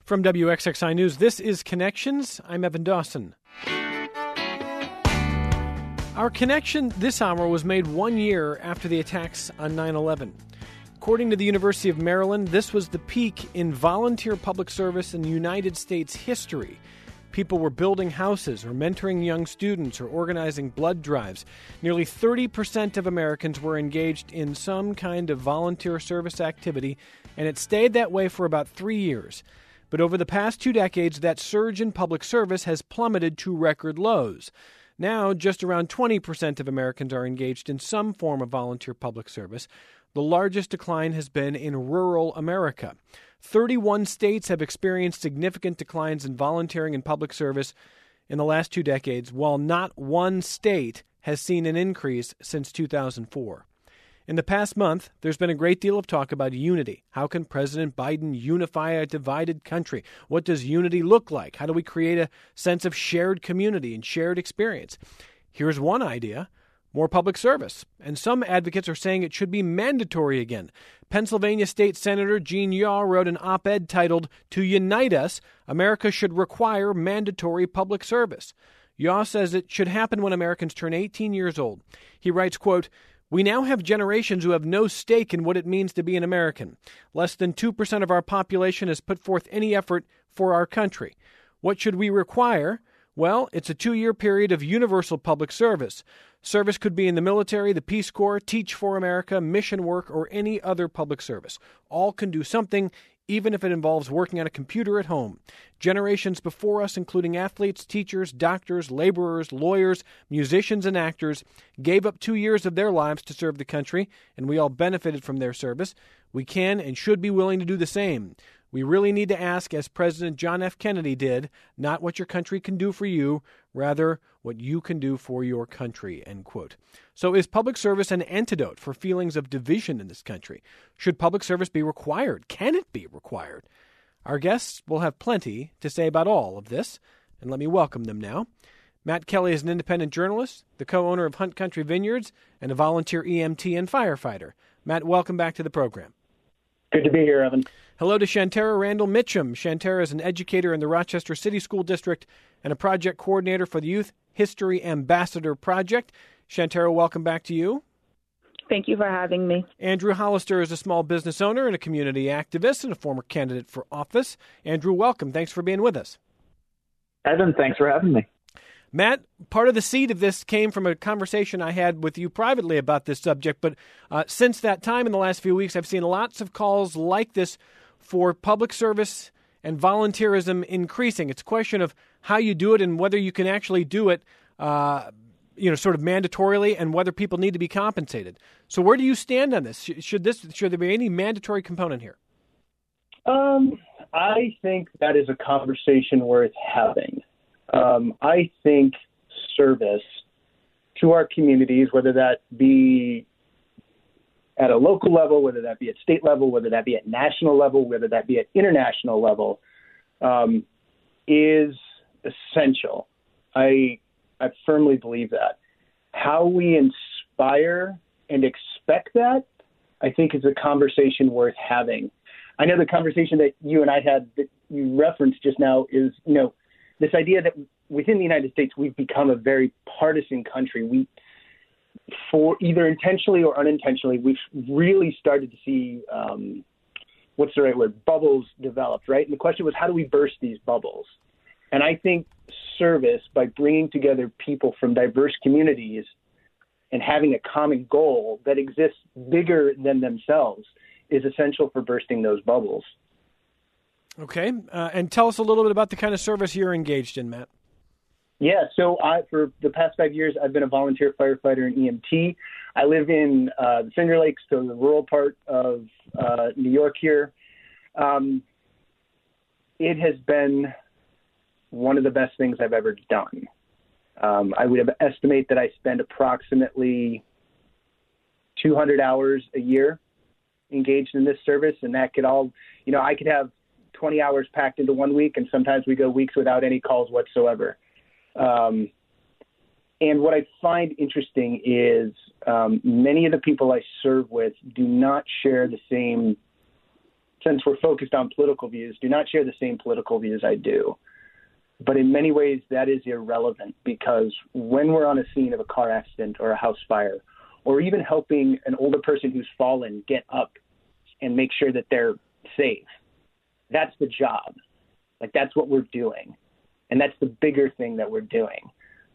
From WXXI News, this is Connections. I'm Evan Dawson. Our connection this hour was made 1 year after the attacks on 9/11. According to the University of Maryland, this was the peak in volunteer public service in United States history. People were building houses or mentoring young students or organizing blood drives. Nearly 30% of Americans were engaged in some kind of volunteer service activity, and it stayed that way for about 3 years. But over the past 2 decades, that surge in public service has plummeted to record lows. Now, just around 20% of Americans are engaged in some form of volunteer public service. The largest decline has been in rural America. 31 states have experienced significant declines in volunteering and public service in the last 2 decades, while not one state has seen an increase since 2004. In the past month, there's been a great deal of talk about unity. How can President Biden unify a divided country? What does unity look like? How do we create a sense of shared community and shared experience? Here's one idea: more public service. And some advocates are saying it should be mandatory again. Pennsylvania State Senator Gene Yaw wrote an op-ed titled, "To Unite Us, America Should Require Mandatory Public Service." Yaw says it should happen when Americans turn 18 years old. He writes, quote, "We now have generations who have no stake in what it means to be an American. Less than 2% of our population has put forth any effort for our country. What should we require? Well, it's a 2-year period of universal public service. Service could be in the military, the Peace Corps, Teach for America, mission work, or any other public service. All can do something, even if it involves working on a computer at home. Generations before us, including athletes, teachers, doctors, laborers, lawyers, musicians, and actors, gave up 2 years of their lives to serve the country, and we all benefited from their service. We can and should be willing to do the same. We really need to ask, as President John F. Kennedy did, not what your country can do for you, rather what you can do for your country," end quote. So is public service an antidote for feelings of division in this country? Should public service be required? Can it be required? Our guests will have plenty to say about all of this, and let me welcome them now. Matt Kelly is an independent journalist, the co-owner of Hunt Country Vineyards, and a volunteer EMT and firefighter. Matt, welcome back to the program. Good to be here, Evan. Hello to Shantara Randall Mitchum. Shantara is an educator in the Rochester City School District and a project coordinator for the Youth History Ambassador Project. Shantara, welcome back to you. Thank you for having me. Andrew Hollister is a small business owner and a community activist and a former candidate for office. Andrew, welcome. Thanks for being with us. Evan, thanks for having me. Matt, part of the seed of this came from a conversation I had with you privately about this subject, but since that time in the last few weeks, I've seen lots of calls like this for public service and volunteerism increasing. It's a question of how you do it and whether you can actually do it, sort of mandatorily, and whether people need to be compensated. So where do you stand on this? Should there be any mandatory component here? I think that is a conversation worth having. I think service to our communities, whether that be at a local level, whether that be at state level, whether that be at national level, whether that be at international level, is essential. I firmly believe that. How we inspire and expect that, I think, is a conversation worth having. I know the conversation that you and I had that you referenced just now is, this idea that within the United States, we've become a very partisan country. For either intentionally or unintentionally, we've really started to see, what's the right word, bubbles developed, right? And the question was, how do we burst these bubbles? And I think service, by bringing together people from diverse communities and having a common goal that exists bigger than themselves, is essential for bursting those bubbles. Okay. And tell us a little bit about the kind of service you're engaged in, Matt. Yeah, so for the past 5 years, I've been a volunteer firefighter and EMT. I live in the Finger Lakes, so the rural part of New York here. It has been one of the best things I've ever done. I would estimate that I spend approximately 200 hours a year engaged in this service, and that could all, I could have 20 hours packed into 1 week, and sometimes we go weeks without any calls whatsoever. And what I find interesting is many of the people I serve with do not share the same since we're focused on political views, do not share the same political views I do. But in many ways, that is irrelevant, because when we're on a scene of a car accident or a house fire, or even helping an older person who's fallen get up and make sure that they're safe, that's the job. Like, that's what we're doing. And that's the bigger thing that we're doing.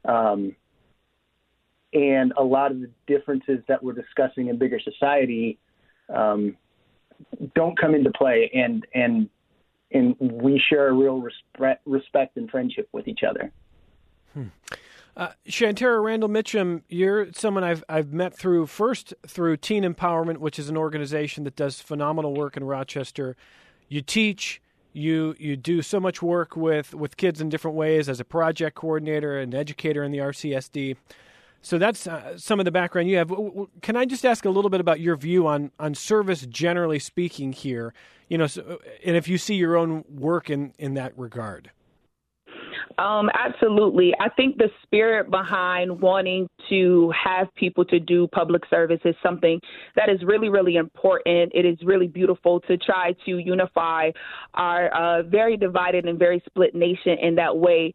And a lot of the differences that we're discussing in bigger society don't come into play. And we share a real respect and friendship with each other. Shantara Randall Mitchum, you're someone I've met through Teen Empowerment, which is an organization that does phenomenal work in Rochester. You teach, you do so much work with kids in different ways as a project coordinator and educator in the RCSD. So that's some of the background you have. Can I just ask a little bit about your view on service, generally speaking, here? And if you see your own work in that regard. Absolutely. I think the spirit behind wanting to have people to do public service is something that is really, really important. It is really beautiful to try to unify our very divided and very split nation in that way.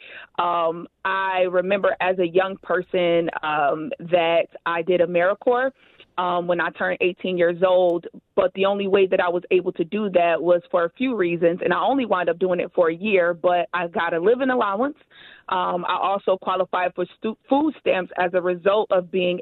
I remember as a young person that I did AmeriCorps when I turned 18 years old, but the only way that I was able to do that was for a few reasons, and I only wound up doing it for a year, but I got a living allowance. I also qualified for food stamps as a result of being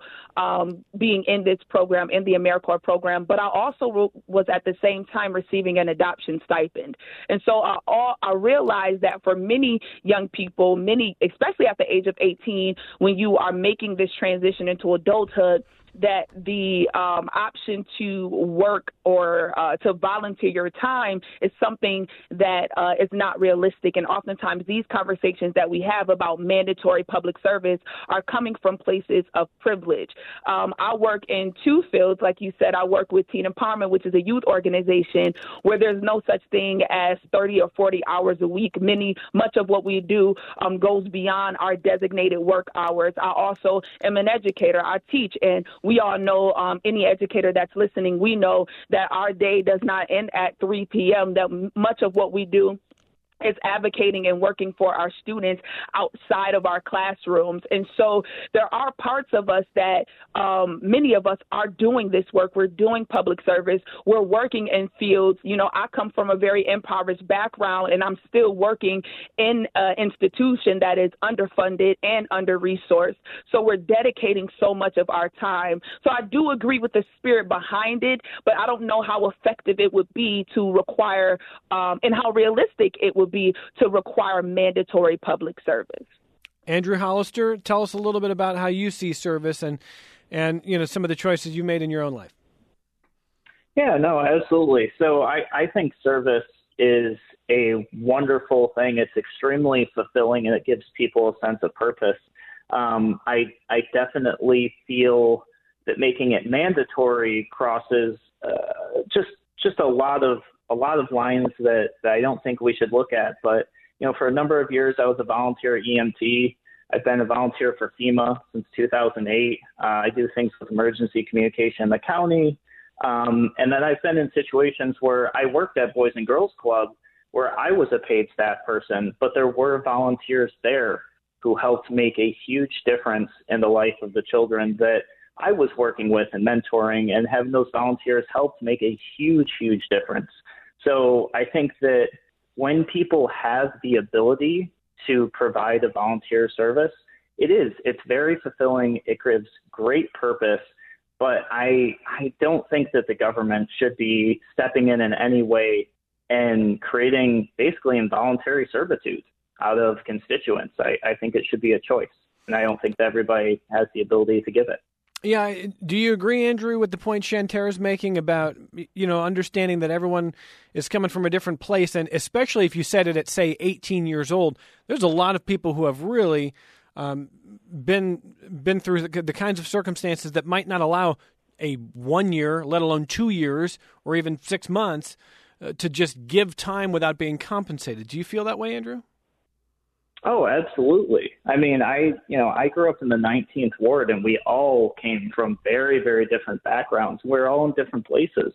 in this program, in the AmeriCorps program, but I also was at the same time receiving an adoption stipend. And so I realized that for many young people, especially at the age of 18, when you are making this transition into adulthood, that the option to work or to volunteer your time is something that is not realistic. And oftentimes these conversations that we have about mandatory public service are coming from places of privilege. I work in two fields. Like you said, I work with Teen Empowerment, which is a youth organization where there's no such thing as 30 or 40 hours a week. Much of what we do goes beyond our designated work hours. I also am an educator. I teach, and we all know, any educator that's listening, we know that our day does not end at 3 p.m., that much of what we do is advocating and working for our students outside of our classrooms. And so there are parts of us that many of us are doing this work. We're doing public service. We're working in fields. I come from a very impoverished background, and I'm still working in an institution that is underfunded and under-resourced. So we're dedicating so much of our time. So I do agree with the spirit behind it, but I don't know how effective it would be to require and how realistic it would be to require mandatory public service. Andrew Hollister, tell us a little bit about how you see service and some of the choices you made in your own life. Yeah, no, absolutely. So I think service is a wonderful thing. It's extremely fulfilling, and it gives people a sense of purpose. I definitely feel that making it mandatory crosses just a lot of lines that I don't think we should look at. But, for a number of years, I was a volunteer at EMT. I've been a volunteer for FEMA since 2008. I do things with emergency communication in the county. And then I've been in situations where I worked at Boys and Girls Club where I was a paid staff person, but there were volunteers there who helped make a huge difference in the life of the children that I was working with and mentoring, and having those volunteers helped make a huge, huge difference. So I think that when people have the ability to provide a volunteer service, it's very fulfilling. It gives great purpose, but I don't think that the government should be stepping in any way and creating basically involuntary servitude out of constituents. I think it should be a choice, and I don't think that everybody has the ability to give it. Yeah. Do you agree, Andrew, with the point Shantara's making about, understanding that everyone is coming from a different place? And especially if you said it at, say, 18 years old, there's a lot of people who have really been through the kinds of circumstances that might not allow a 1 year, let alone 2 years, or even 6 months to just give time without being compensated. Do you feel that way, Andrew? Oh, absolutely. I mean, I grew up in the 19th Ward, and we all came from very, very different backgrounds. We're all in different places.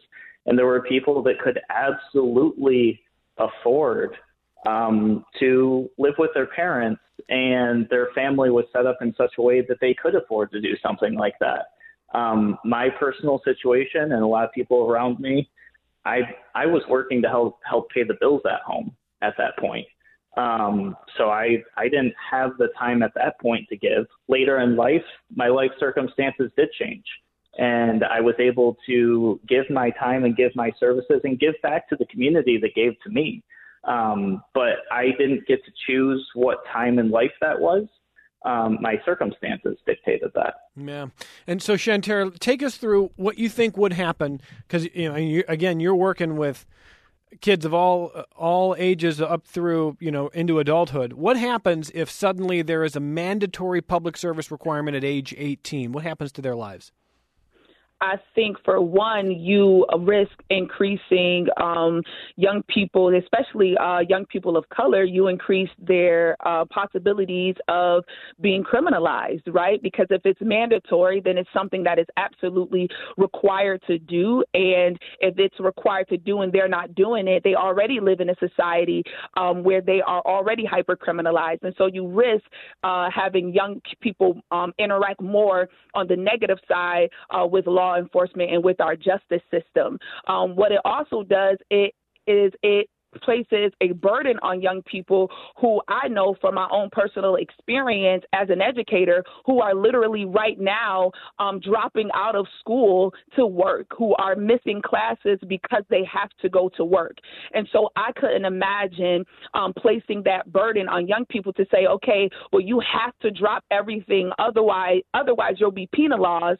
And there were people that could absolutely afford to live with their parents, and their family was set up in such a way that they could afford to do something like that. My personal situation and a lot of people around me, I was working to help pay the bills at home at that point. So I didn't have the time at that point to give. Later in life, my life circumstances did change, and I was able to give my time and give my services and give back to the community that gave to me. But I didn't get to choose what time in life that was. My circumstances dictated that. Yeah. And so, Shantara, take us through what you think would happen, because, you're working with kids of all ages up through, into adulthood. What happens if suddenly there is a mandatory public service requirement at age 18? What happens to their lives? I think, for one, you risk increasing young people, especially young people of color. You increase their possibilities of being criminalized, right? Because if it's mandatory, then it's something that is absolutely required to do. And if it's required to do and they're not doing it, they already live in a society where they are already hyper-criminalized. And so you risk having young people interact more on the negative side with law enforcement and with our justice system. What it also does, it places a burden on young people who I know from my own personal experience as an educator, who are literally right now dropping out of school to work, who are missing classes because they have to go to work. And so I couldn't imagine placing that burden on young people to say, okay, well, you have to drop everything, otherwise you'll be penalized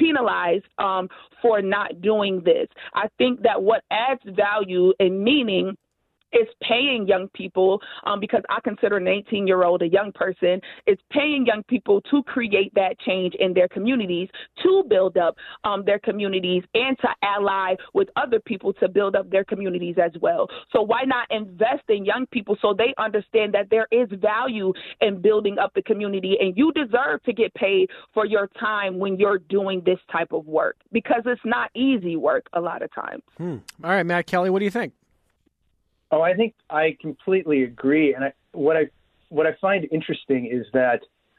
for not doing this. I think that what adds value and meaning is paying young people, because I consider an 18-year-old a young person, is paying young people to create that change in their communities, to build up their communities, and to ally with other people to build up their communities as well. So why not invest in young people so they understand that there is value in building up the community, and you deserve to get paid for your time when you're doing this type of work, because it's not easy work a lot of times. All right, Matt Kelly, what do you think? Oh, I think I completely agree. And what I find interesting is that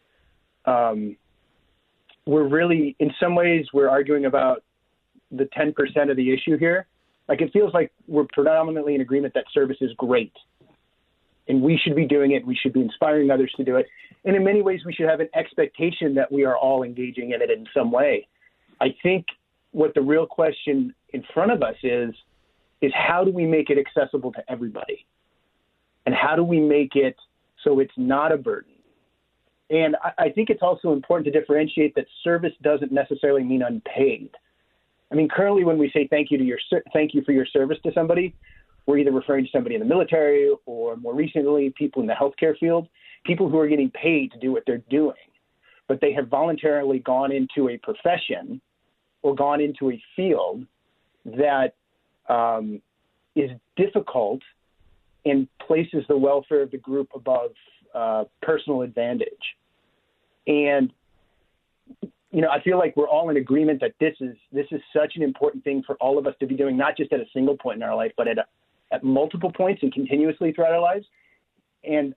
we're really, in some ways, we're arguing about the 10% of the issue here. Like, it feels like we're predominantly in agreement that service is great, and we should be doing it. We should be inspiring others to do it. And in many ways, we should have an expectation that we are all engaging in it in some way. I think what the real question in front of us is how do we make it accessible to everybody? And how do we make it so it's not a burden? And I think it's also important to differentiate that service doesn't necessarily mean unpaid. I mean, currently when we say thank you for your service to somebody, we're either referring to somebody in the military, or more recently, people in the healthcare field, people who are getting paid to do what they're doing, but they have voluntarily gone into a profession or gone into a field that is difficult and places the welfare of the group above personal advantage. And, I feel like we're all in agreement that this is such an important thing for all of us to be doing, not just at a single point in our life, but at multiple points and continuously throughout our lives. And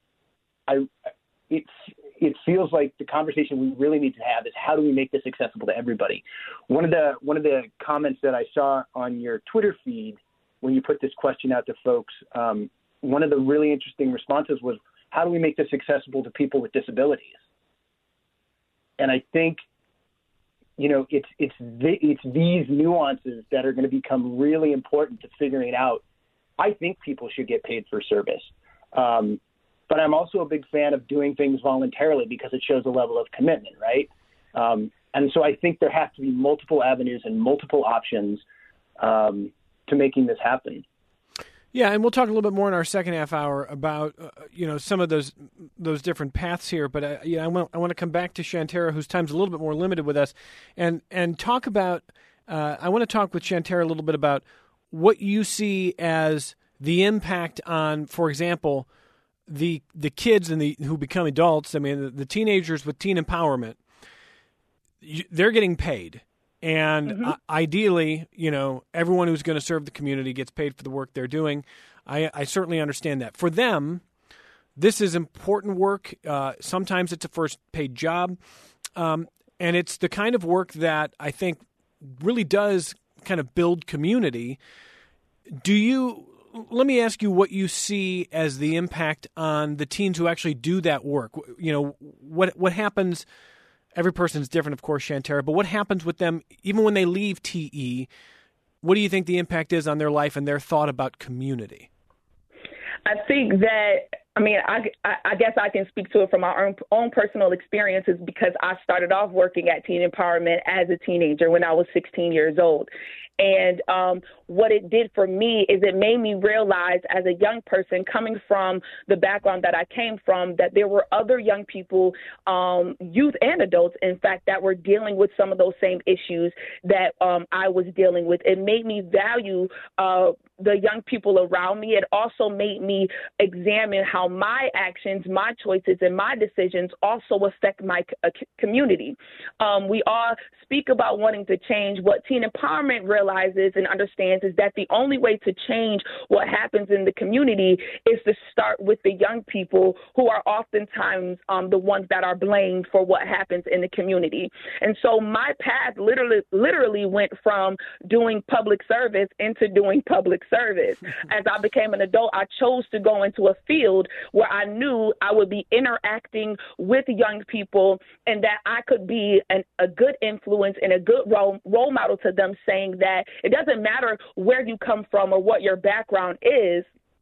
it feels like the conversation we really need to have is how do we make this accessible to everybody? One of the comments that I saw on your Twitter feed when you put this question out to folks, one of the really interesting responses was, how do we make this accessible to people with disabilities? And I think, it's these nuances that are going to become really important to figuring out. I think people should get paid for service. But I'm also a big fan of doing things voluntarily because it shows a level of commitment, right? And so I think there have to be multiple avenues and multiple options to making this happen. Yeah, and we'll talk a little bit more in our second half hour about some of those different paths here. But I want to come back to Shantara, whose time's a little bit more limited with us, and talk about. I want to talk with Shantara a little bit about what you see as the impact on, for example, the kids who become adults. I mean, the teenagers with teen empowerment. They're getting paid. And ideally, everyone who's going to serve the community gets paid for the work they're doing. I certainly understand that. For them, this is important work. Sometimes it's a first paid job. And it's the kind of work that I think really does kind of build community. Let me ask you what you see as the impact on the teens who actually do that work. What happens? Every person's different, of course, Shantara, but what happens with them even when they leave TE? What do you think the impact is on their life and their thought about community? I think that, I guess I can speak to it from my own personal experiences because I started off working at Teen Empowerment as a teenager when I was 16 years old. And what it did for me is it made me realize as a young person coming from the background that I came from, that there were other young people, youth and adults, in fact, that were dealing with some of those same issues that I was dealing with. It made me value the young people around me. It also made me examine how my actions, my choices, and my decisions also affect my community. We all speak about wanting to change. What Teen Empowerment realizes and understands is that the only way to change what happens in the community is to start with the young people who are oftentimes the ones that are blamed for what happens in the community. And so my path literally went from doing public service into doing public service. As I became an adult, I chose to go into a field where I knew I would be interacting with young people and that I could be a good influence and a good role model to them, saying that it doesn't matter where you come from or what your background is.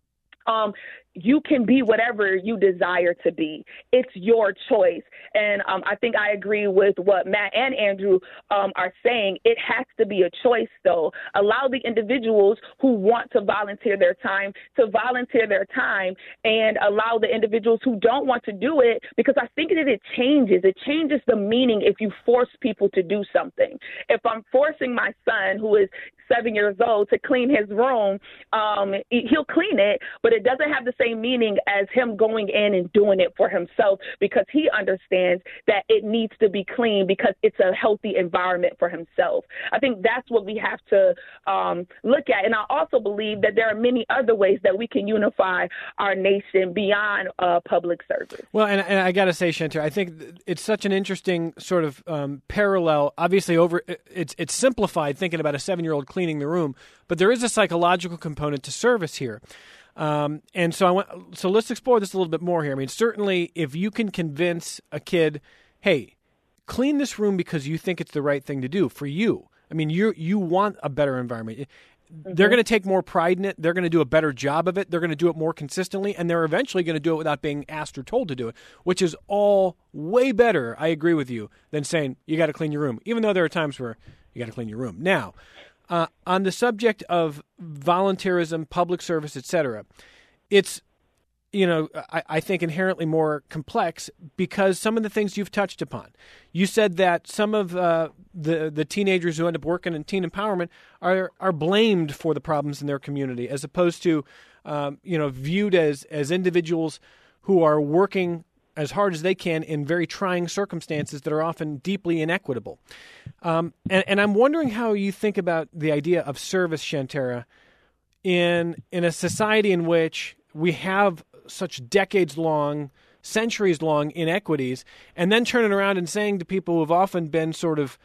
You can be whatever you desire to be. It's your choice. And I think I agree with what Matt and Andrew are saying. It has to be a choice, though. Allow the individuals who want to volunteer their time to volunteer their time, and allow the individuals who don't want to do it, because I think that it changes the meaning if you force people to do something. If I'm forcing my son, who is 7 years old, to clean his room, he'll clean it, but it doesn't have the same meaning as him going in and doing it for himself, because he understands that it needs to be clean because it's a healthy environment for himself. I think that's what we have to look at. And I also believe that there are many other ways that we can unify our nation beyond public service. Well, and I got to say, Shantara, I think it's such an interesting sort of parallel. Obviously, it's simplified thinking about a 7-year-old cleaning the room, but there is a psychological component to service here. And so let's explore this a little bit more here. I mean, certainly if you can convince a kid, hey, clean this room because you think it's the right thing to do for you. I mean, you want a better environment. They're going to take more pride in it. They're going to do a better job of it. They're going to do it more consistently, and they're eventually going to do it without being asked or told to do it, which is all way better, I agree with you, than saying you got to clean your room, even though there are times where you got to clean your room. Now, on the subject of volunteerism, public service, etc., it's, I think inherently more complex because some of the things you've touched upon. You said that some of the teenagers who end up working in teen empowerment are blamed for the problems in their community, as opposed to, viewed as individuals who are working as hard as they can in very trying circumstances that are often deeply inequitable. And I'm wondering how you think about the idea of service, Shantara, in a society in which we have such decades-long, centuries-long inequities, and then turning around and saying to people who have often been sort of,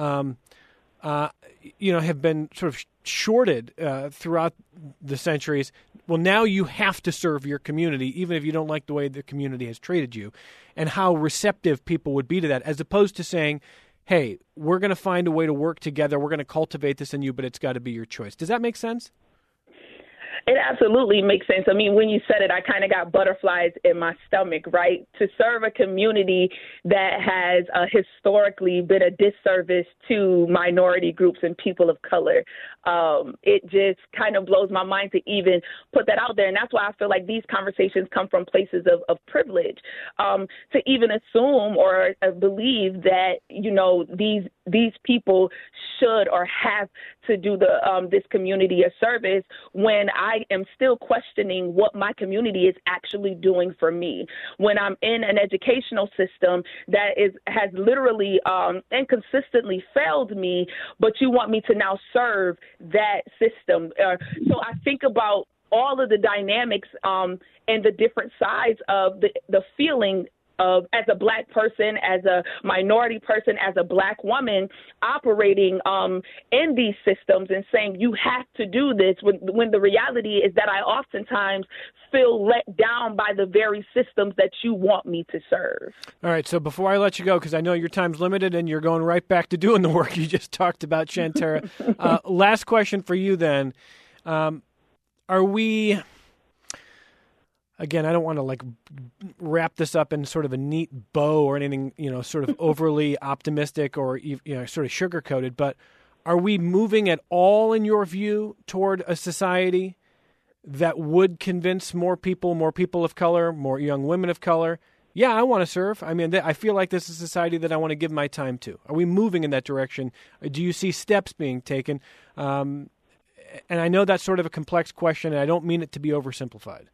have been sort of shorted throughout the centuries, well, now you have to serve your community, even if you don't like the way the community has treated you, and how receptive people would be to that, as opposed to saying, hey, we're going to find a way to work together, we're going to cultivate this in you, but it's got to be your choice. Does that make sense? It absolutely makes sense. I mean, when you said it, I kind of got butterflies in my stomach, right? To serve a community that has historically been a disservice to minority groups and people of color, it just kind of blows my mind to even put that out there. And that's why I feel like these conversations come from places of privilege. To even assume or believe that, these these people should or have to do this community a service when I am still questioning what my community is actually doing for me. When I'm in an educational system that has literally and consistently failed me, but you want me to now serve that system. So I think about all of the dynamics and the different sides of the feeling of, as a Black person, as a minority person, as a Black woman operating in these systems and saying you have to do this when the reality is that I oftentimes feel let down by the very systems that you want me to serve. All right, so before I let you go, because I know your time's limited and you're going right back to doing the work you just talked about, Shantara, last question for you then. Are we... Again, I don't want to wrap this up in sort of a neat bow or anything, sort of overly optimistic or sort of sugar-coated, but are we moving at all, in your view, toward a society that would convince more people of color, more young women of color? Yeah, I want to serve. I mean, I feel like this is a society that I want to give my time to. Are we moving in that direction? Do you see steps being taken? And I know that's sort of a complex question, and I don't mean it to be oversimplified.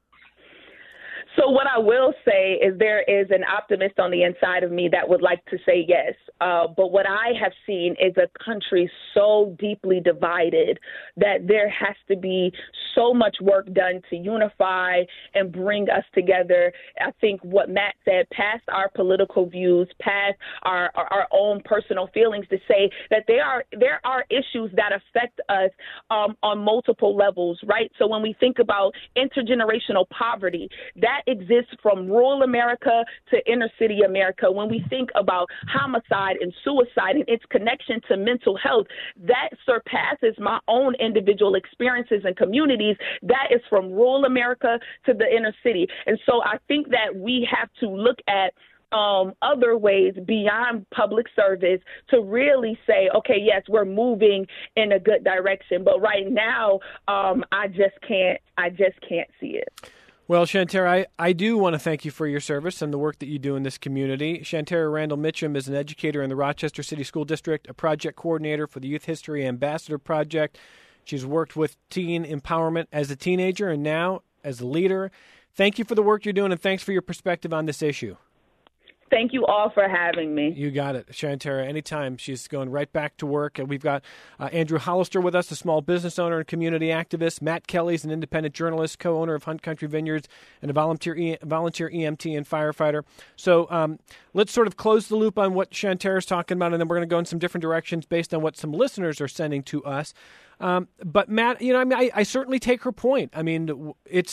So what I will say is there is an optimist on the inside of me that would like to say yes. But what I have seen is a country so deeply divided that there has to be so much work done to unify and bring us together. I think what Matt said, past our political views, past our own personal feelings, to say that there are issues that affect us on multiple levels, right? So when we think about intergenerational poverty, that exists from rural America to inner city America. When we think about homicide and suicide and its connection to mental health, that surpasses my own individual experiences and communities. That is from rural America to the inner city. And so I think that we have to look at other ways beyond public service to really say, okay, yes, we're moving in a good direction. But right now, I just can't see it. Well, Shantara, I do want to thank you for your service and the work that you do in this community. Shantara Randall Mitchum is an educator in the Rochester City School District, a project coordinator for the Youth History Ambassador Project. She's worked with teen empowerment as a teenager and now as a leader. Thank you for the work you're doing, and thanks for your perspective on this issue. Thank you all for having me. You got it. Shantara, anytime. She's going right back to work. And we've got Andrew Hollister with us, a small business owner and community activist. Matt Kelly's an independent journalist, co-owner of Hunt Country Vineyards, and a volunteer EMT and firefighter. So let's sort of close the loop on what Shantara's talking about, and then we're going to go in some different directions based on what some listeners are sending to us. But Matt, I certainly take her point. I mean,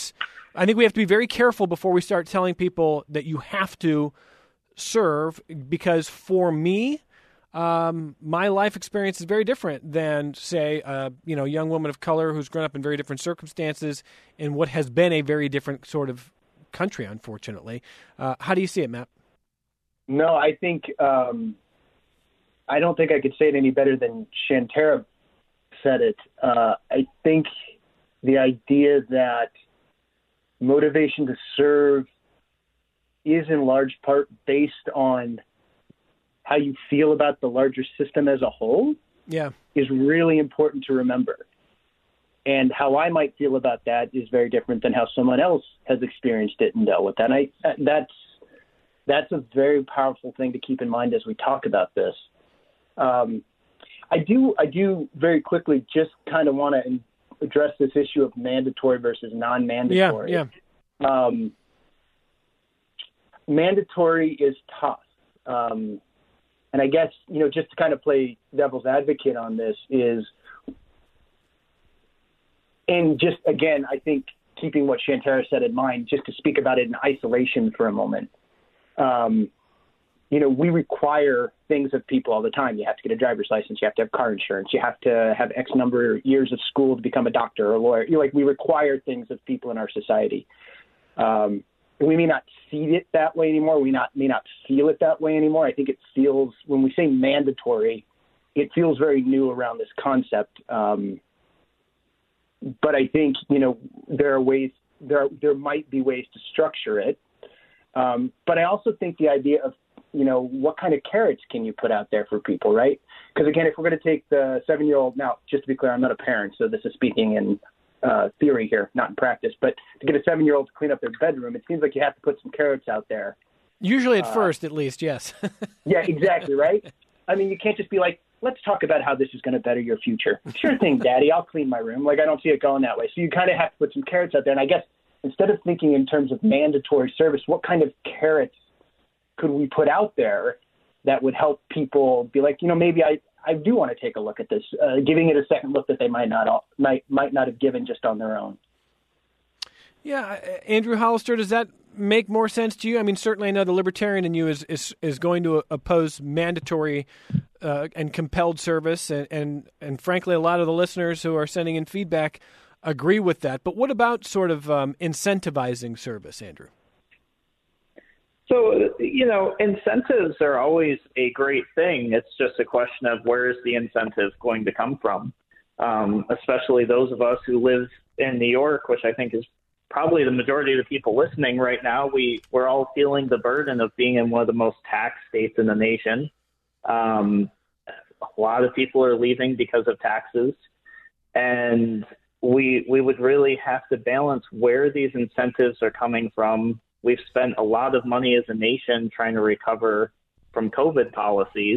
I think we have to be very careful before we start telling people that you have to serve, because for me, my life experience is very different than, say, a young woman of color who's grown up in very different circumstances in what has been a very different sort of country, unfortunately. How do you see it, Matt? No, I think I don't think I could say it any better than Shantara said it. I think the idea that motivation to serve is in large part based on how you feel about the larger system as a whole, is really important to remember. And how I might feel about that is very different than how someone else has experienced it and dealt with that. And that's a very powerful thing to keep in mind as we talk about this. I do very quickly just kind of want to address this issue of mandatory versus non-mandatory. Mandatory is tough. And I guess, just to kind of play devil's advocate on this is, and just, again, I think keeping what Shantara said in mind, just to speak about it in isolation for a moment. We require things of people all the time. You have to get a driver's license. You have to have car insurance. You have to have X number of years of school to become a doctor or a lawyer. We require things of people in our society. We may not see it that way anymore. We may not feel it that way anymore. I think it feels, when we say mandatory, it feels very new around this concept. But I think, there are ways, there might be ways to structure it. But I also think the idea of what kind of carrots can you put out there for people, right? Because again, if we're going to take the 7-year-old, now just to be clear, I'm not a parent, so this is speaking in theory here, not in practice, but to get a 7-year-old to clean up their bedroom, it seems like you have to put some carrots out there. Usually at first, at least, yes. Yeah, exactly, right? I mean, you can't just be like, let's talk about how this is going to better your future. Sure thing, Daddy, I'll clean my room. Like, I don't see it going that way. So you kind of have to put some carrots out there. And I guess instead of thinking in terms of mandatory service, what kind of carrots could we put out there that would help people be like, maybe I do want to take a look at this, giving it a second look that they might not have given just on their own. Yeah, Andrew Hollister, does that make more sense to you? I mean, certainly I know the libertarian in you is going to oppose mandatory and compelled service, and frankly, a lot of the listeners who are sending in feedback agree with that. But what about sort of incentivizing service, Andrew? So, incentives are always a great thing. It's just a question of where is the incentive going to come from, especially those of us who live in New York, which I think is probably the majority of the people listening right now. We're all feeling the burden of being in one of the most taxed states in the nation. A lot of people are leaving because of taxes, and we would really have to balance where these incentives are coming from. We've spent a lot of money as a nation trying to recover from COVID policies.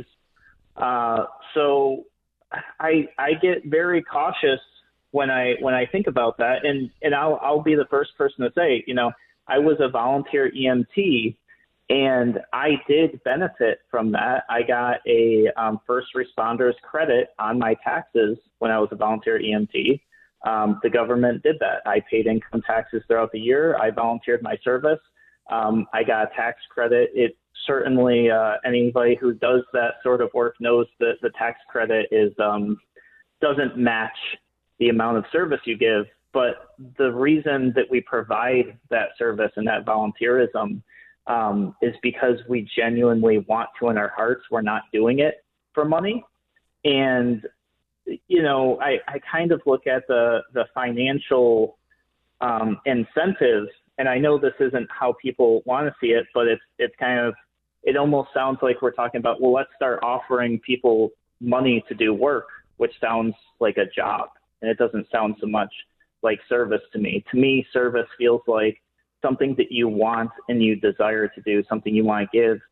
So I get very cautious when I think about that, and I'll be the first person to say, I was a volunteer EMT, and I did benefit from that. I got a first responders credit on my taxes when I was a volunteer EMT. The government did that. I paid income taxes throughout the year. I volunteered my service. I got a tax credit. It certainly, anybody who does that sort of work knows that the tax credit doesn't match the amount of service you give. But the reason that we provide that service and that volunteerism is because we genuinely want to in our hearts. We're not doing it for money. And, I kind of look at the financial incentives, and I know this isn't how people want to see it, but it almost sounds like we're talking about, well, let's start offering people money to do work, which sounds like a job. And it doesn't sound so much like service to me. To me, service feels like something that you want and you desire to do, something you want to give.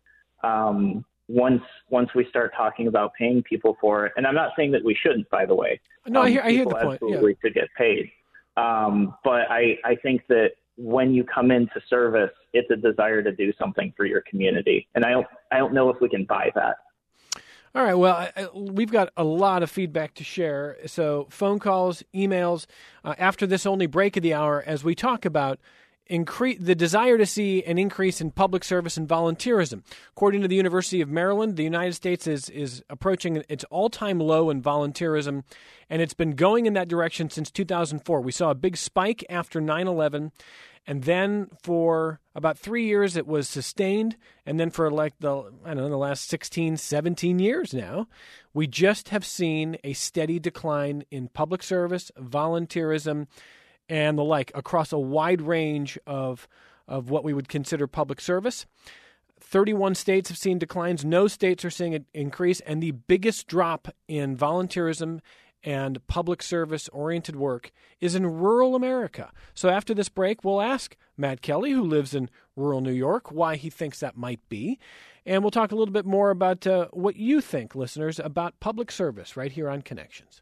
Once we start talking about paying people for it, and I'm not saying that we shouldn't, by the way. No, I hear the point. Absolutely should get paid. But I think that when you come into service, it's a desire to do something for your community, and I don't know if we can buy that. All right. Well, we've got a lot of feedback to share. So phone calls, emails, after this only break of the hour, as we talk about the desire to see an increase in public service and volunteerism. According to the University of Maryland, the United States is approaching its all-time low in volunteerism, and it's been going in that direction since 2004. We saw a big spike after 9/11, and then for about 3 years it was sustained, and then for the last 16, 17 years now, we just have seen a steady decline in public service, volunteerism, and the like across a wide range of what we would consider public service. 31 states have seen declines. No states are seeing an increase. And the biggest drop in volunteerism and public service-oriented work is in rural America. So after this break, we'll ask Matt Kelly, who lives in rural New York, why he thinks that might be. And we'll talk a little bit more about what you think, listeners, about public service right here on Connections.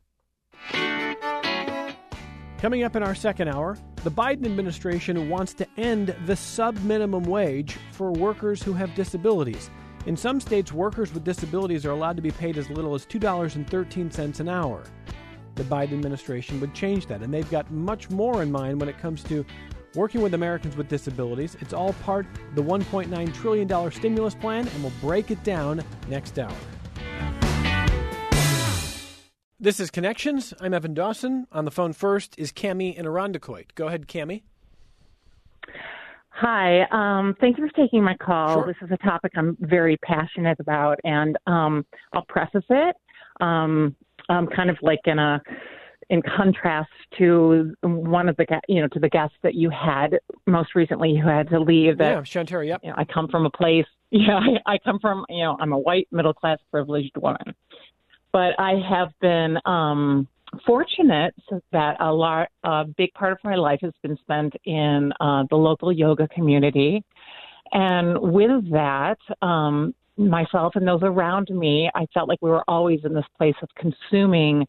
Coming up in our second hour, the Biden administration wants to end the sub-minimum wage for workers who have disabilities. In some states, workers with disabilities are allowed to be paid as little as $2.13 an hour. The Biden administration would change that, and they've got much more in mind when it comes to working with Americans with disabilities. It's all part of the $1.9 trillion stimulus plan, and we'll break it down next hour. This is Connections. I'm Evan Dawson. On the phone first is Cami in Irondequoit. Go ahead, Cami. Hi. Thank you for taking my call. Sure. This is a topic I'm very passionate about, and I'll preface it. I'm kind of like in in contrast to one of the, to the guests that you had most recently who had to leave. That, yeah, Shantara, yep. I come from a place, I come from, I'm a white, middle-class, privileged woman. But I have been fortunate that a big part of my life has been spent in the local yoga community. And with that, myself and those around me, I felt like we were always in this place of consuming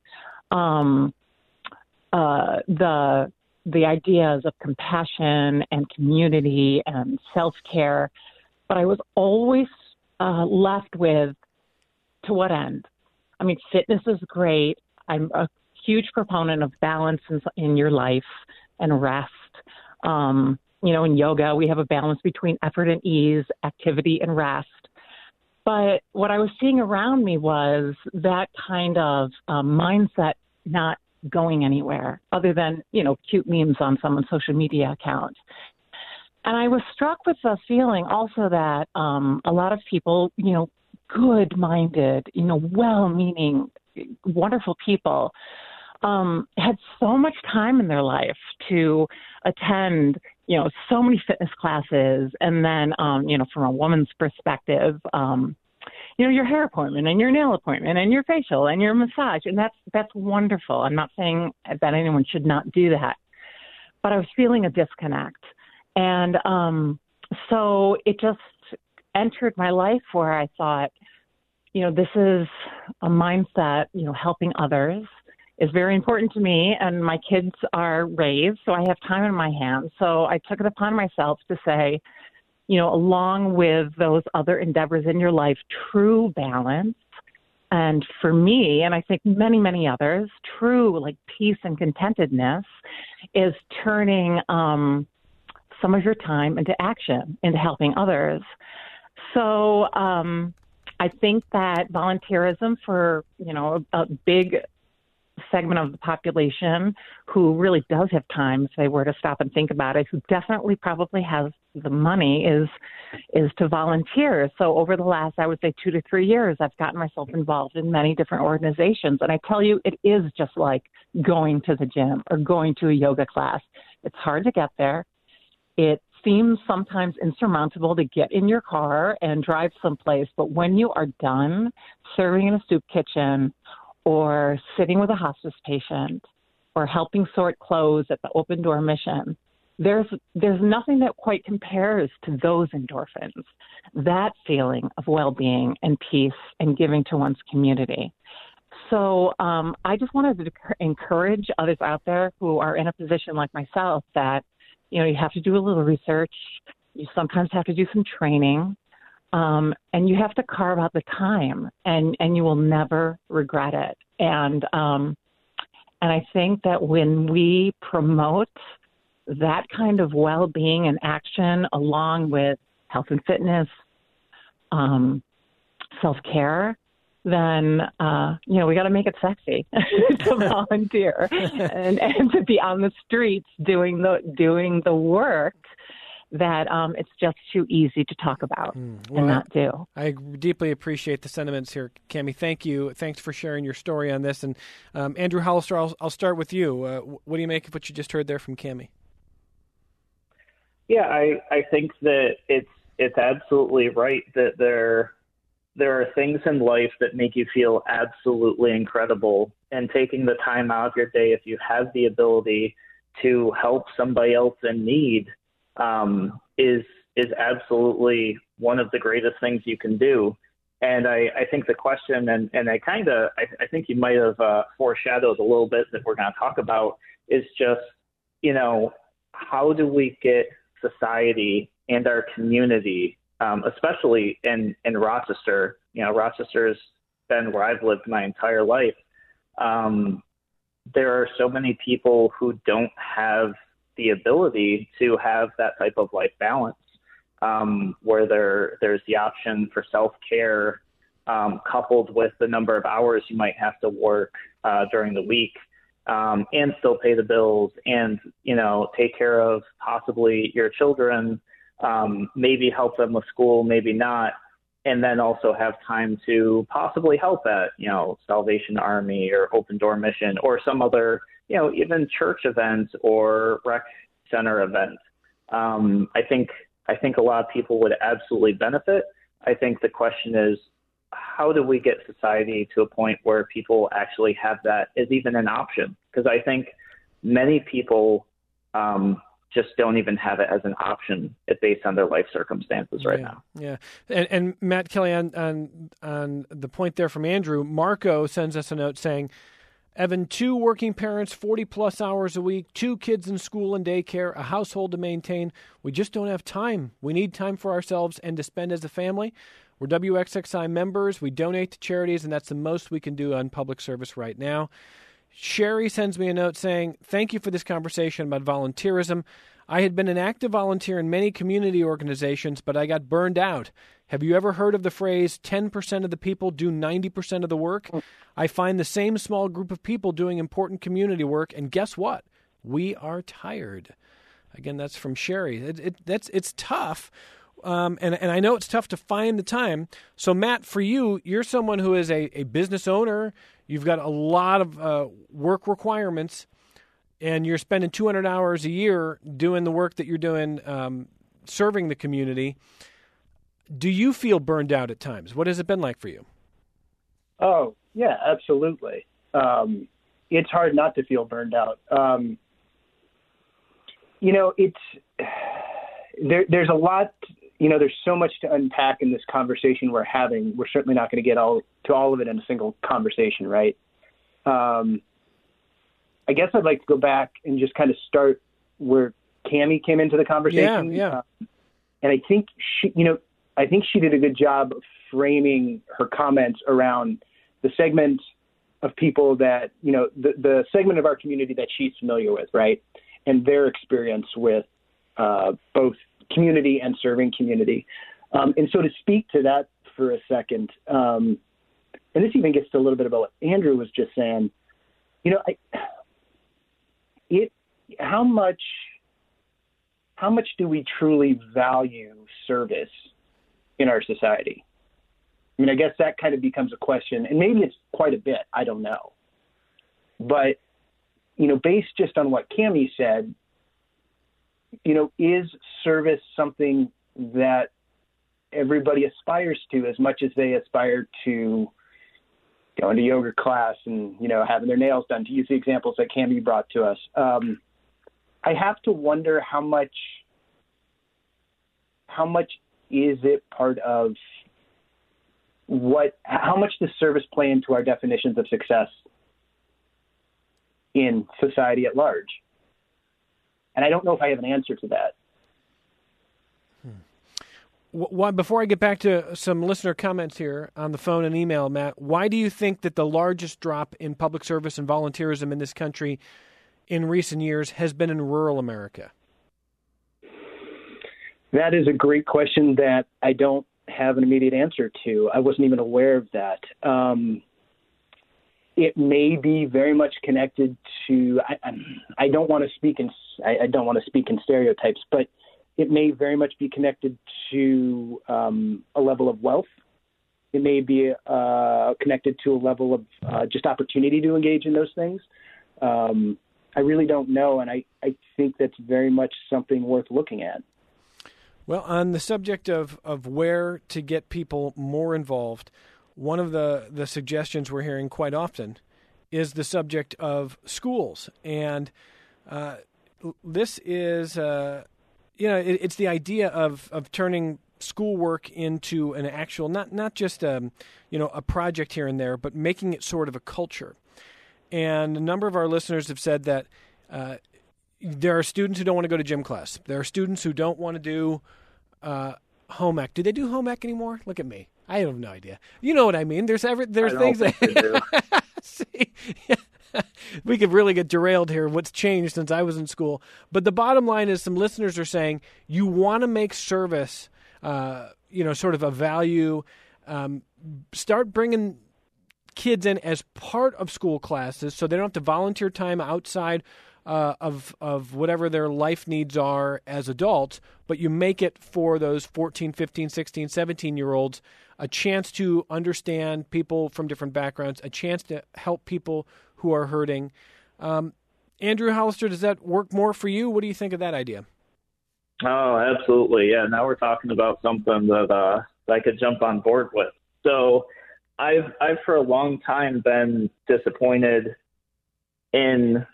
the ideas of compassion and community and self-care. But I was always left with, to what end? I mean, fitness is great. I'm a huge proponent of balance in your life and rest. In yoga, we have a balance between effort and ease, activity and rest. But what I was seeing around me was that kind of mindset not going anywhere other than, cute memes on someone's social media account. And I was struck with the feeling also that a lot of people, good-minded, well-meaning, wonderful people, had so much time in their life to attend, so many fitness classes. And then, from a woman's perspective, your hair appointment and your nail appointment and your facial and your massage. And that's wonderful. I'm not saying that anyone should not do that, but I was feeling a disconnect. And so it just entered my life where I thought, this is a mindset, helping others is very important to me, and my kids are raised, so I have time in my hands. So I took it upon myself to say, along with those other endeavors in your life, true balance. And for me, and I think many, many others, true peace and contentedness is turning some of your time into action, into helping others. So I think that volunteerism for, a big segment of the population who really does have time, if they were to stop and think about it, who definitely probably has the money, is to volunteer. So over the last, I would say 2 to 3 years, I've gotten myself involved in many different organizations. And I tell you, it is just like going to the gym or going to a yoga class. It's hard to get there. It seems sometimes insurmountable to get in your car and drive someplace. But when you are done serving in a soup kitchen or sitting with a hospice patient or helping sort clothes at the Open Door Mission, there's nothing that quite compares to those endorphins, that feeling of well-being and peace and giving to one's community. So I just wanted to encourage others out there who are in a position like myself that, you have to do a little research. You sometimes have to do some training. And you have to carve out the time, and you will never regret it. And I think that when we promote that kind of well-being and action along with health and fitness, self-care, then, we got to make it sexy to volunteer and to be on the streets doing the work that it's just too easy to talk about and not do. I deeply appreciate the sentiments here, Cami. Thank you. Thanks for sharing your story on this. And Andrew Hollister, I'll start with you. What do you make of what you just heard there from Cami? Yeah, I think that it's absolutely right that there are things in life that make you feel absolutely incredible, and taking the time out of your day, if you have the ability to help somebody else in need, is absolutely one of the greatest things you can do. And I think the question, and I think you might have foreshadowed a little bit that we're going to talk about, is just, how do we get society and our community, especially in Rochester. Rochester's been where I've lived my entire life. There are so many people who don't have the ability to have that type of life balance, where there's the option for self-care, coupled with the number of hours you might have to work during the week, and still pay the bills and, take care of possibly your children, maybe help them with school, maybe not, and then also have time to possibly help at, Salvation Army or Open Door Mission or some other even church events or rec center events. I think a lot of people would absolutely benefit. I think the question is, how do we get society to a point where people actually have that as even an option? Because I think many people just don't even have it as an option based on their life circumstances right now. Yeah. And Matt Kelly, on the point there from Andrew, Marco sends us a note saying, Evan, 2 working parents, 40-plus hours a week, 2 kids in school and daycare, a household to maintain. We just don't have time. We need time for ourselves and to spend as a family. We're WXXI members. We donate to charities, and that's the most we can do on public service right now. Sherry sends me a note saying, thank you for this conversation about volunteerism. I had been an active volunteer in many community organizations, but I got burned out. Have you ever heard of the phrase, 10% of the people do 90% of the work? I find the same small group of people doing important community work, and guess what? We are tired. Again, that's from Sherry. It's tough, and I know it's tough to find the time. So, Matt, for you, you're someone who is a business owner. You've got a lot of work requirements, and you're spending 200 hours a year doing the work that you're doing, serving the community. Do you feel burned out at times? What has it been like for you? Oh, yeah, absolutely. It's hard not to feel burned out. There's a lot, there's so much to unpack in this conversation we're having. We're certainly not going to get to all of it in a single conversation, right? I guess I'd like to go back and just kind of start where Cammie came into the conversation. Yeah. And I think she did a good job of framing her comments around the segment of people that, the segment of our community that she's familiar with, right? And their experience with both community and serving community. And so to speak to that for a second, and this even gets to a little bit about what Andrew was just saying, how much do we truly value service in our society? I mean, I guess that kind of becomes a question, and maybe it's quite a bit. I don't know. But, based just on what Cammie said, is service something that everybody aspires to as much as they aspire to going to yoga class and, having their nails done, to use the examples that Cammie brought to us? I have to wonder how much is it part of how much does service play into our definitions of success in society at large? And I don't know if I have an answer to that. Before I get back to some listener comments here on the phone and email, Matt, why do you think that the largest drop in public service and volunteerism in this country in recent years has been in rural America? That is a great question that I don't have an immediate answer to. I wasn't even aware of that. It may be very much connected to. I don't want to speak in stereotypes, but it may very much be connected to a level of wealth. It may be connected to a level of just opportunity to engage in those things. I really don't know, and I think that's very much something worth looking at. Well, on the subject of where to get people more involved, one of the suggestions we're hearing quite often is the subject of schools. And this is, it's the idea of turning schoolwork into an actual, not just, a project here and there, but making it sort of a culture. And a number of our listeners have said that there are students who don't want to go to gym class. There are students who don't want to do home ec. Do they do home ec anymore? Look at me. I have no idea. You know what I mean? There's things that see. We could really get derailed here. What's changed since I was in school? But the bottom line is, some listeners are saying you want to make service, sort of a value. Start bringing kids in as part of school classes, so they don't have to volunteer time outside of whatever their life needs are as adults, but you make it for those 14, 15, 16, 17-year-olds a chance to understand people from different backgrounds, a chance to help people who are hurting. Andrew Hollister, does that work more for you? What do you think of that idea? Oh, absolutely. Yeah, now we're talking about something that I could jump on board with. So I've for a long time been disappointed in,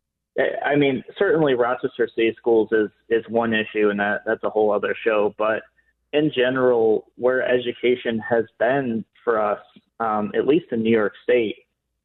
I mean, certainly Rochester City Schools is one issue, and that's a whole other show. But in general, where education has been for us, at least in New York State,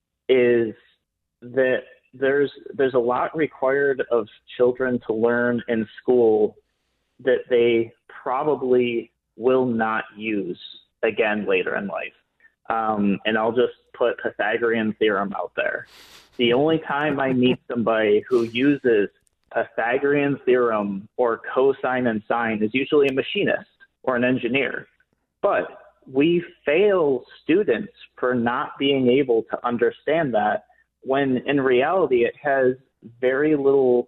is that there's a lot required of children to learn in school that they probably will not use again later in life. And I'll just put Pythagorean theorem out there. The only time I meet somebody who uses Pythagorean theorem or cosine and sine is usually a machinist or an engineer. But we fail students for not being able to understand that, when in reality it has very little,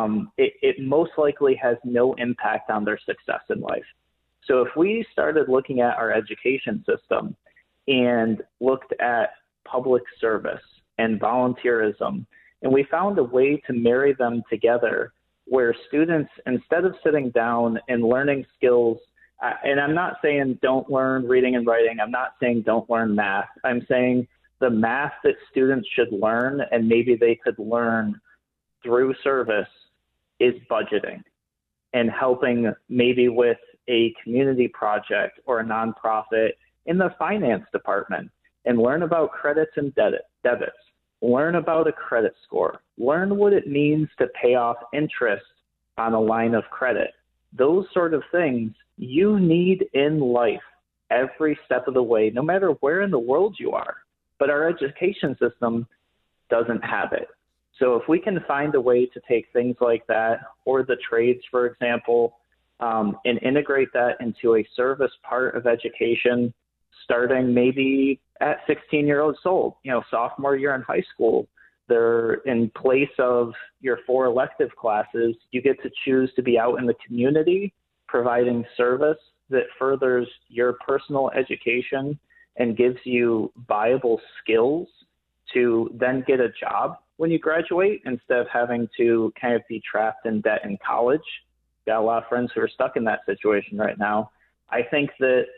it most likely has no impact on their success in life. So if we started looking at our education system and looked at public service and volunteerism, and we found a way to marry them together where students, instead of sitting down and learning skills, and I'm not saying don't learn reading and writing, I'm not saying don't learn math, I'm saying the math that students should learn, and maybe they could learn through service, is budgeting and helping maybe with a community project or a nonprofit in the finance department, and learn about credits and debits, learn about a credit score, learn what it means to pay off interest on a line of credit. Those sort of things you need in life every step of the way, no matter where in the world you are. But our education system doesn't have it. So if we can find a way to take things like that, or the trades, for example, and integrate that into a service part of education, starting maybe at 16 years old, sophomore year in high school, they're in place of your 4 elective classes, you get to choose to be out in the community providing service that furthers your personal education and gives you viable skills to then get a job when you graduate, instead of having to kind of be trapped in debt in college. Got a lot of friends who are stuck in that situation right now. I think that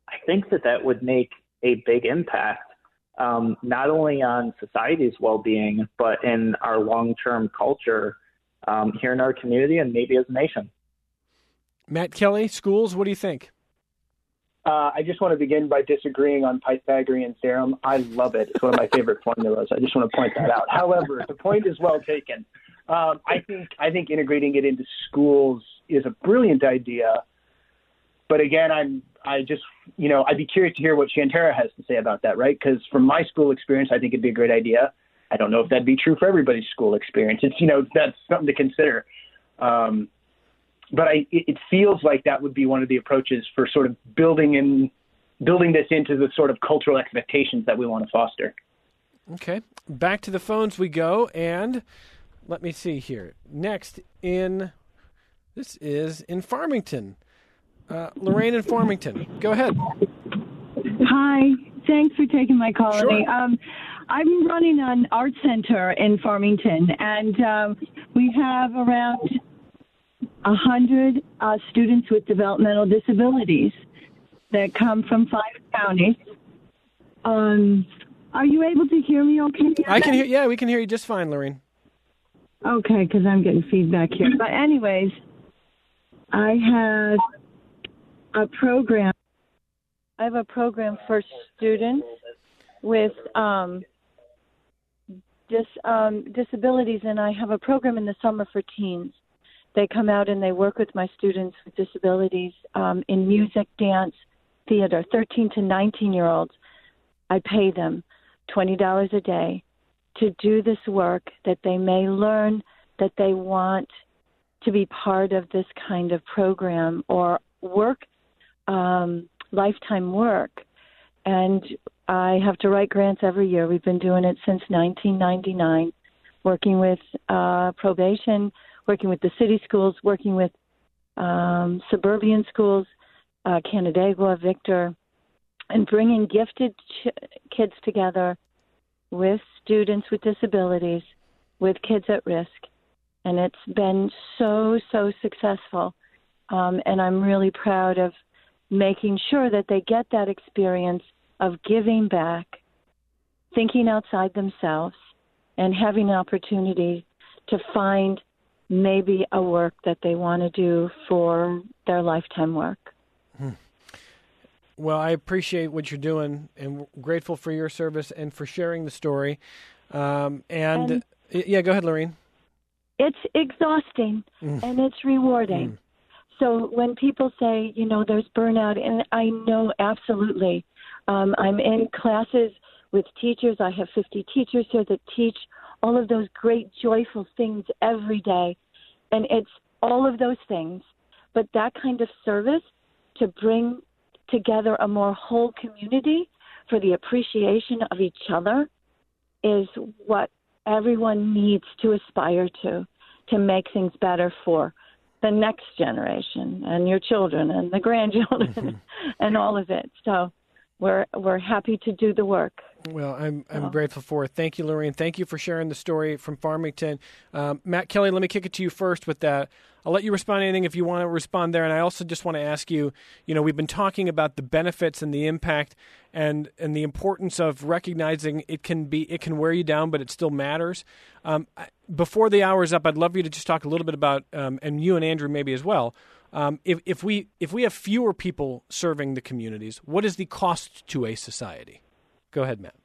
would make a big impact, not only on society's well-being, but in our long-term culture here in our community and maybe as a nation. Matt Kelly, schools, what do you think? I just want to begin by disagreeing on Pythagorean theorem. I love it. It's one of my favorite formulas. I just want to point that out. However, the point is well taken. I think integrating it into schools is a brilliant idea. But again, I'd be curious to hear what Shantara has to say about that, right? Because from my school experience, I think it'd be a great idea. I don't know if that'd be true for everybody's school experience. It's, that's something to consider. But it feels like that would be one of the approaches for sort of building this into the sort of cultural expectations that we want to foster. Okay. Back to the phones we go, and let me see here. Next this is in Farmington. Lorraine in Farmington. Go ahead. Hi. Thanks for taking my call. Sure. I'm running an art center in Farmington, and we have around 100 students with developmental disabilities that come from 5 counties. Are you able to hear me okay? I can hear. Yeah, we can hear you just fine, Lorraine. Okay, because I'm getting feedback here. But anyways, I have a program. I have a program for students with disabilities, and I have a program in the summer for teens. They come out and they work with my students with disabilities in music, dance, theater, 13 to 19-year-olds. I pay them $20 a day to do this work that they may learn that they want to be part of this kind of program or work, lifetime work. And I have to write grants every year. We've been doing it since 1999, working with probation, working with the city schools, working with suburban schools, Canandaigua, Victor, and bringing gifted kids together with students with disabilities with kids at risk. And it's been so successful. And I'm really proud of making sure that they get that experience of giving back, thinking outside themselves, and having an opportunity to find maybe a work that they want to do for their lifetime work. Well, I appreciate what you're doing, and we're grateful for your service and for sharing the story. And yeah, go ahead, Lorene. It's exhausting and it's rewarding. So when people say, there's burnout, and I know absolutely, I'm in classes with teachers. I have 50 teachers here that teach all of those great, joyful things every day. And it's all of those things. But that kind of service to bring together a more whole community for the appreciation of each other is what everyone needs to aspire to make things better for the next generation and your children and the grandchildren and all of it. So we're happy to do the work. Well, I'm grateful for it. Thank you, Lorene. Thank you for sharing the story from Farmington. Matt Kelly, let me kick it to you first with that. I'll let you respond to anything if you want to respond there. And I also just want to ask you, we've been talking about the benefits and the impact and the importance of recognizing it can wear you down, but it still matters. Before the hour is up, I'd love you to just talk a little bit about, and you and Andrew maybe as well, if we have fewer people serving the communities, what is the cost to a society? Go ahead, Matt.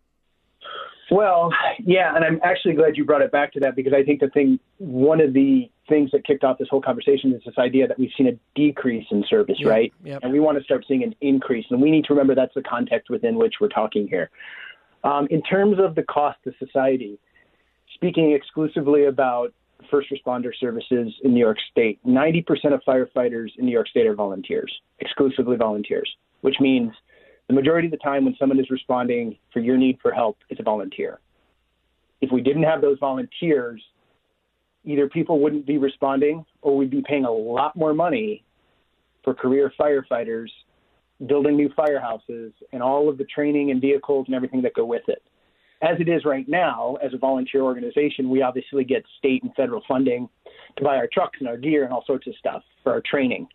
Well, yeah, and I'm actually glad you brought it back to that, because I think one of the things that kicked off this whole conversation is this idea that we've seen a decrease in service, right? Yep. And we want to start seeing an increase, and we need to remember that's the context within which we're talking here. In terms of the cost to society, speaking exclusively about first responder services in New York State, 90% of firefighters in New York State are volunteers, exclusively volunteers, which means the majority of the time when someone is responding for your need for help, it's a volunteer. If we didn't have those volunteers, either people wouldn't be responding or we'd be paying a lot more money for career firefighters, building new firehouses, and all of the training and vehicles and everything that go with it. As it is right now, as a volunteer organization, we obviously get state and federal funding to buy our trucks and our gear and all sorts of stuff for our training.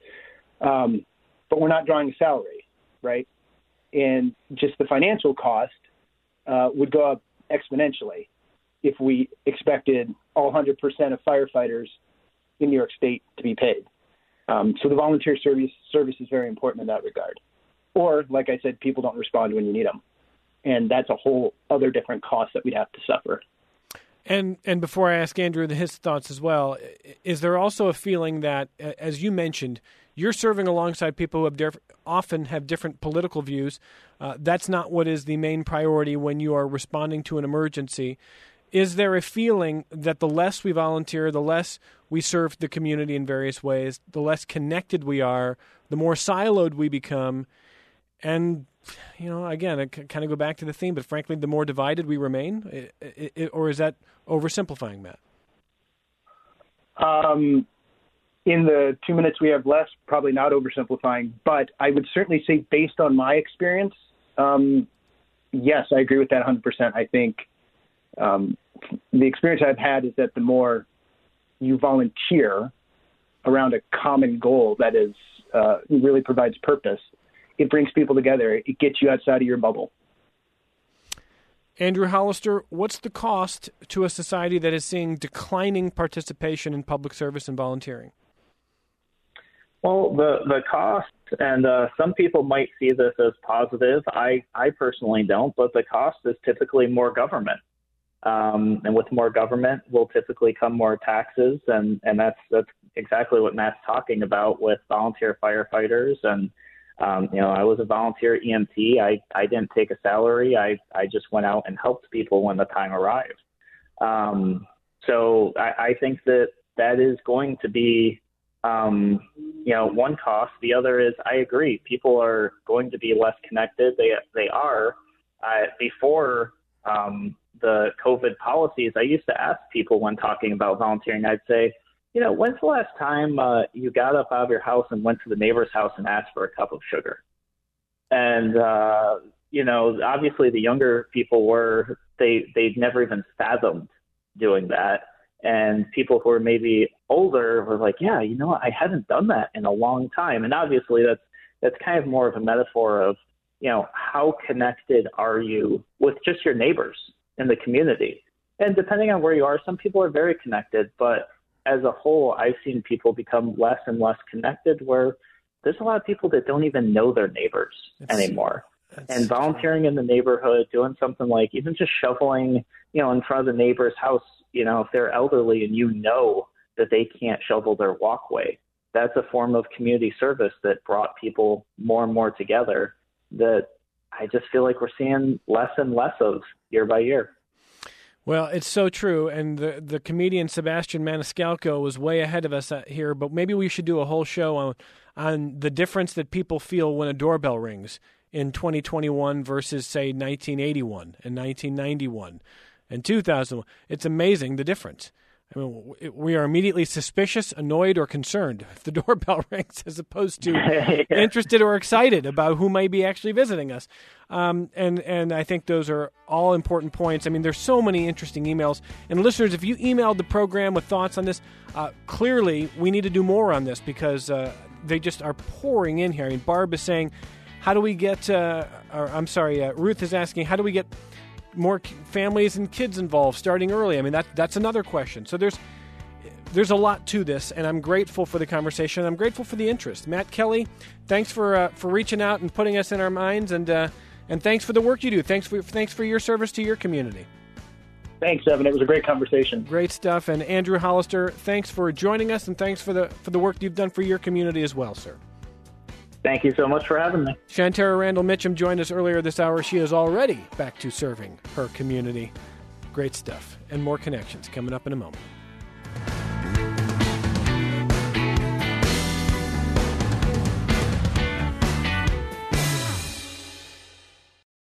But we're not drawing a salary, right? And just the financial cost would go up exponentially if we expected all 100% of firefighters in New York State to be paid. So the volunteer service is very important in that regard. Or, like I said, people don't respond when you need them. And that's a whole other different cost that we'd have to suffer. And before I ask Andrew his thoughts as well, is there also a feeling that, as you mentioned, you're serving alongside people who often have different political views? That's not what is the main priority when you are responding to an emergency. Is there a feeling that the less we volunteer, the less we serve the community in various ways, the less connected we are, the more siloed we become, and again, I kind of go back to the theme, but frankly, the more divided we remain? Or is that oversimplifying, Matt? In the 2 minutes we have left, probably not oversimplifying, but I would certainly say based on my experience, yes, I agree with that 100%. I think the experience I've had is that the more you volunteer around a common goal that is really provides purpose, it brings people together. It gets you outside of your bubble. Andrew Hollister, what's the cost to a society that is seeing declining participation in public service and volunteering? Well, the cost, and some people might see this as positive. I personally don't, but the cost is typically more government. And with more government will typically come more taxes, and that's exactly what Matt's talking about with volunteer firefighters. And I was a volunteer EMT. I didn't take a salary. I just went out and helped people when the time arrived. So I think that is going to be, one cost. The other is, I agree, people are going to be less connected. They are. Before the COVID policies, I used to ask people when talking about volunteering, I'd say, when's the last time you got up out of your house and went to the neighbor's house and asked for a cup of sugar? And, obviously the younger people they'd never even fathomed doing that. And people who are maybe older were like, yeah, you know what, I haven't done that in a long time. And obviously that's kind of more of a metaphor of, how connected are you with just your neighbors in the community? And depending on where you are, some people are very connected, but as a whole, I've seen people become less and less connected, where there's a lot of people that don't even know their neighbors anymore. And volunteering in the neighborhood, doing something like even just shoveling, in front of the neighbor's house, if they're elderly and that they can't shovel their walkway, that's a form of community service that brought people more and more together that I just feel like we're seeing less and less of year by year. Well, it's so true, and the comedian Sebastian Maniscalco was way ahead of us here, but maybe we should do a whole show on the difference that people feel when a doorbell rings in 2021 versus, say, 1981 and 1991 and 2001. It's amazing, the difference. I mean, we are immediately suspicious, annoyed, or concerned if the doorbell rings, as opposed to interested or excited about who may be actually visiting us. And I think those are all important points. I mean, there's so many interesting emails. And listeners, if you emailed the program with thoughts on this, clearly we need to do more on this because they just are pouring in here. I mean, Barb is saying, how do we get, Ruth is asking, how do we get more families and kids involved starting early? I mean, that's another question. So there's a lot to this, and I'm grateful for the conversation. I'm grateful for the interest. Matt Kelly, thanks for reaching out and putting us in our minds, and thanks for the work you do. Thanks for your service to your community. Thanks, Evan. It was a great conversation. Great stuff. And Andrew Hollister, thanks for joining us, and thanks for the work you've done for your community as well, sir. Thank you so much for having me. Shantara Randall Mitchum joined us earlier this hour. She is already back to serving her community. Great stuff. And more connections coming up in a moment.